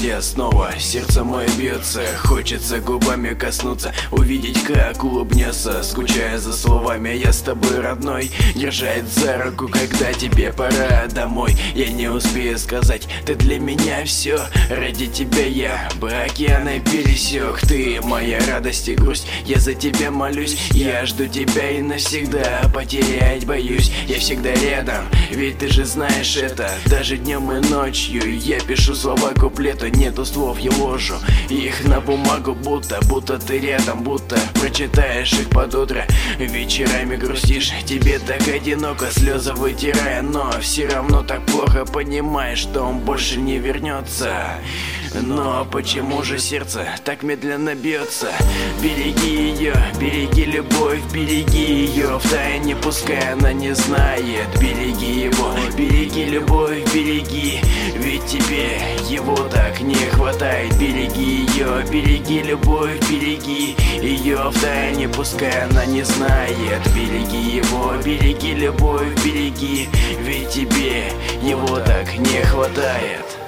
я снова, сердце мое бьется. Хочется губами коснуться, увидеть, как улыбнется. Скучая за словами, я с тобой, родной. Держать за руку, когда тебе пора домой. Я не успею сказать, ты для меня все. Ради тебя я бы океаны пересек. Ты моя радость и грусть, я за тебя молюсь. Я жду тебя и навсегда потерять боюсь. Я всегда рядом, ведь ты же знаешь это. Даже днем и ночью я пишу слова куплета. Нету слов, я ложу их на бумагу, будто ты рядом, будто прочитаешь их под утро. Вечерами грустишь, тебе так одиноко, слезы вытирая, но все равно так плохо понимаешь, что он больше не вернется. Но почему же сердце так медленно бьется? Береги ее, береги любовь, береги ее втайне, пускай она не знает. Береги его, береги любовь, береги, ведь тебе его так не хватает. Береги ее, береги любовь, береги ее втайне, пускай она не знает. Береги его, береги любовь, береги, ведь тебе его так не хватает.